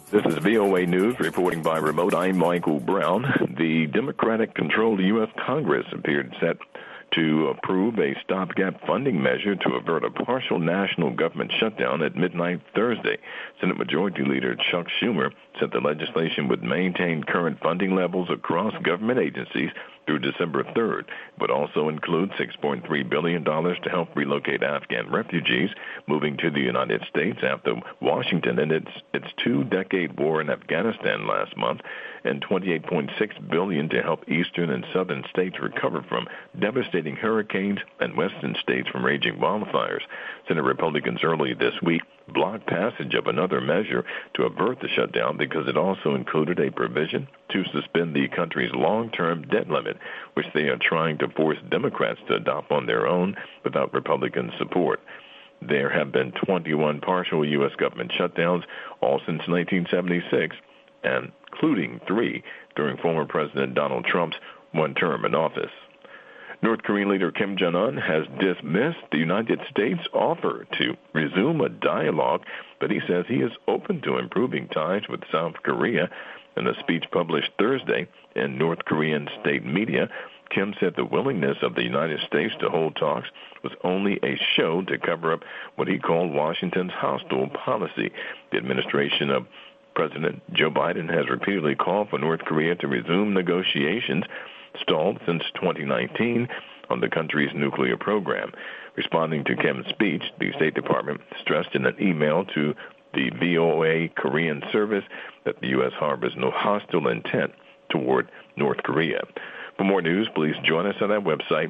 This is VOA News reporting by remote. I'm Michael Brown. The Democratic-controlled U.S. Congress appeared set to approve a stopgap funding measure to avert a partial national government shutdown at midnight Thursday. Senate Majority Leader Chuck Schumer said the legislation would maintain current funding levels across government agencies through December 3rd, but also include $6.3 billion to help relocate Afghan refugees moving to the United States after Washington ended its two-decade war in Afghanistan last month, and $28.6 billion to help eastern and southern states recover from devastating hurricanes and western states from raging wildfires. Senate Republicans early this week blocked passage of another measure to avert the shutdown because it also included a provision to suspend the country's long-term debt limit, which they are trying to force Democrats to adopt on their own without Republican support. There have been 21 partial U.S. government shutdowns, all since 1976, and including 3 during former President Donald Trump's one term in office. North Korean leader Kim Jong-un has dismissed the United States' offer to resume a dialogue, but he says he is open to improving ties with South Korea. In a speech published Thursday in North Korean state media, Kim said the willingness of the United States to hold talks was only a show to cover up what he called Washington's hostile policy. The administration of President Joe Biden has repeatedly called for North Korea to resume negotiations stalled since 2019 on the country's nuclear program. Responding to Kim's speech, the State Department stressed in an email to the VOA Korean service that the U.S. harbors no hostile intent toward North Korea. For more news, please join us on our website,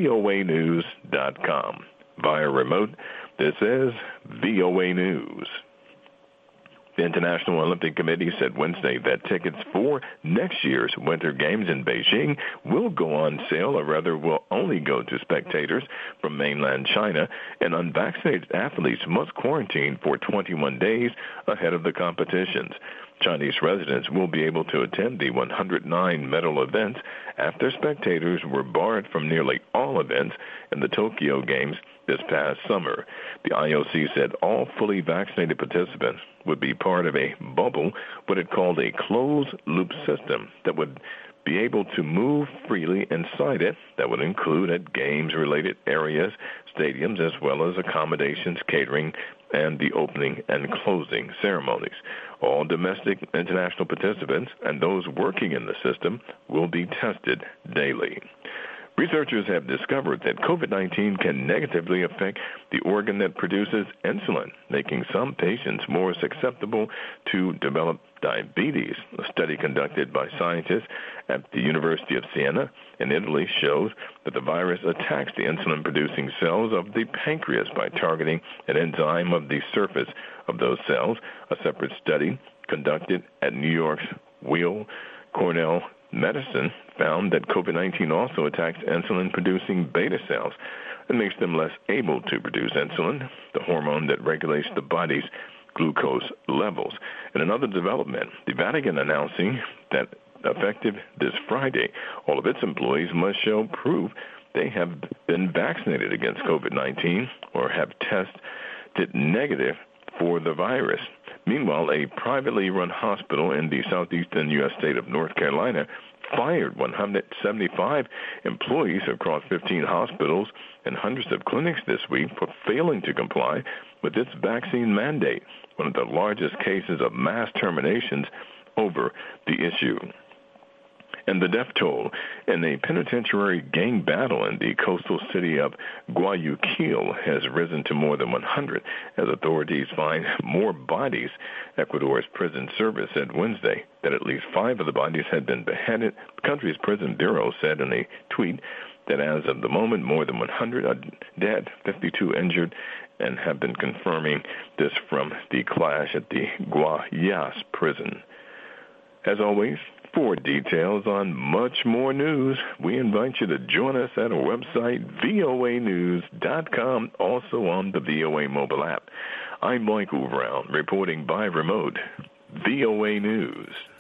voanews.com. Via remote, this is VOA News. The International Olympic Committee said Wednesday that tickets for next year's Winter Games in Beijing will go on sale, or rather will only go to spectators from mainland China, and unvaccinated athletes must quarantine for 21 days ahead of the competitions. Chinese residents will be able to attend the 109 medal events after spectators were barred from nearly all events in the Tokyo Games this past summer. The IOC said all fully vaccinated participants would be part of a bubble, what it called a closed-loop system that would be able to move freely inside it, that would include at games-related areas, stadiums, as well as accommodations, catering, and the opening and closing ceremonies. All domestic international participants and those working in the system will be tested daily. Researchers have discovered that COVID-19 can negatively affect the organ that produces insulin, making some patients more susceptible to develop diabetes. A study conducted by scientists at the University of Siena in Italy shows that the virus attacks the insulin-producing cells of the pancreas by targeting an enzyme of the surface of those cells. A separate study conducted at New York's Weill Cornell Medicine found that COVID-19 also attacks insulin-producing beta cells and makes them less able to produce insulin, the hormone that regulates the body's glucose levels. In another development, the Vatican announcing that effective this Friday, all of its employees must show proof they have been vaccinated against COVID-19 or have tested negative for the virus. Meanwhile, a privately run hospital in the southeastern U.S. state of North Carolina fired 175 employees across 15 hospitals and hundreds of clinics this week for failing to comply with its vaccine mandate, one of the largest cases of mass terminations over the issue. And the death toll in a penitentiary gang battle in the coastal city of Guayaquil has risen to more than 100 as authorities find more bodies. Ecuador's prison service said Wednesday that at least 5 of the bodies had been beheaded. The country's prison bureau said in a tweet that as of the moment, more than 100 are dead, 52 injured, and have been confirming this from the clash at the Guayas prison. As always, for details on much more news, we invite you to join us at our website, voanews.com, also on the VOA mobile app. I'm Michael Brown, reporting by remote, VOA News.